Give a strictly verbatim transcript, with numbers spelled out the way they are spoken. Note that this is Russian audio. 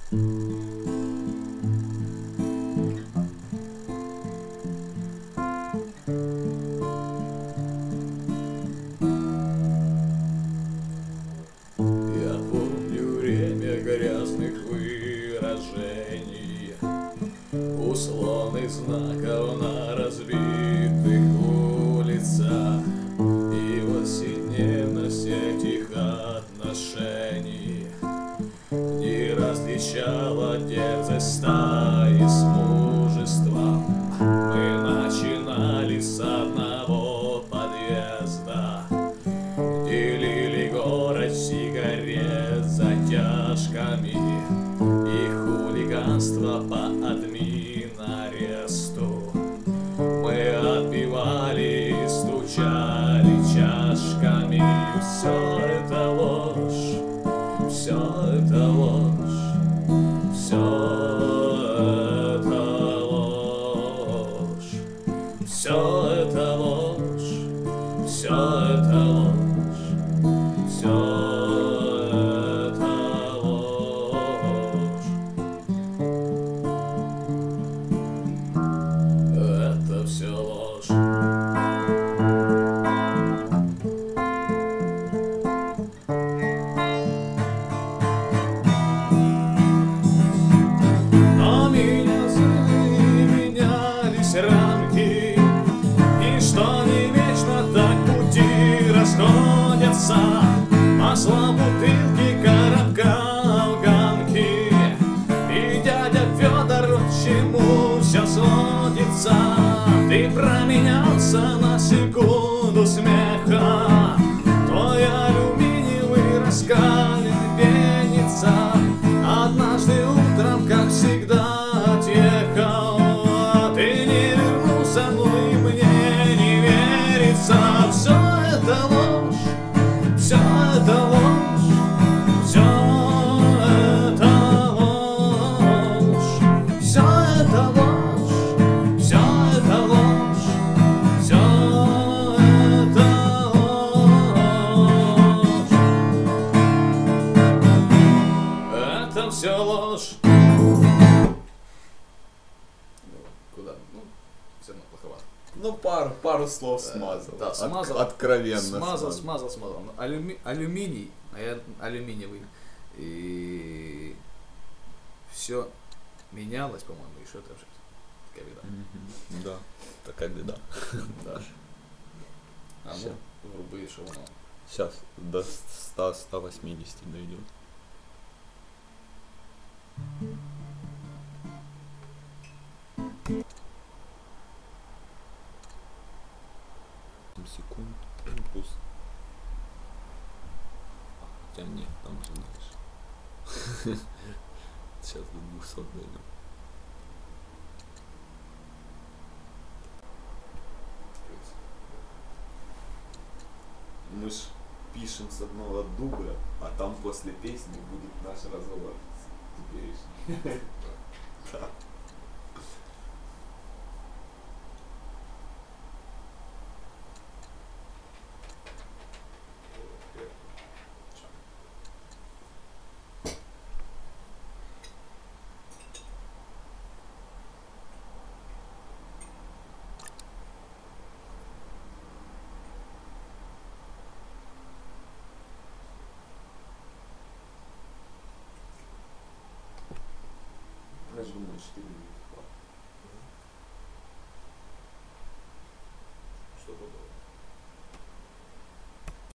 Условных знаков на разбитых улицах и повседневность этих отношений не различала дерзость стаи с мужеством. Мы начинали с одного подъезда, делили город сигарет затяжками и хулиганство по админ-аресту. Мы отбивали и стучали чашками. Все это ложь, все это ложь, все это ложь, все это ложь, все это ложь, все. Рамки, и что не вечно так пути расходятся. Масло бутылки, коробка, алганки. И дядя Федор, чему все сводится? Ты променялся на секунду смеха. Твой алюминиевый раскален пенится. Однажды утром, как всегда, отъехал. Все это ложь, все это ложь, все это ложь, все это ложь, все это ложь, все это ложь. Это все ложь. Куда? Ну, все равно плоховато. Ну, пару, пару слов смазал. Да, смазал. От, откровенно смазал. Смазал, смазал, смазал. Алюми, алюминий, а я алюминиевый. И все менялось, по-моему, еще это же. Такая беда. Mm-hmm. Да, такая беда. Да. А ну, вруби еще воно. Сейчас до ста - ста восьмидесяти дойдет. Секунд, импульс. Хотя нет, там же дальше. Сейчас до двухсот дойдем. Мы ж пишем с одного дубля, а там после песни будет наш разговор теперешний. Да. Я же думаю, четыре минуты.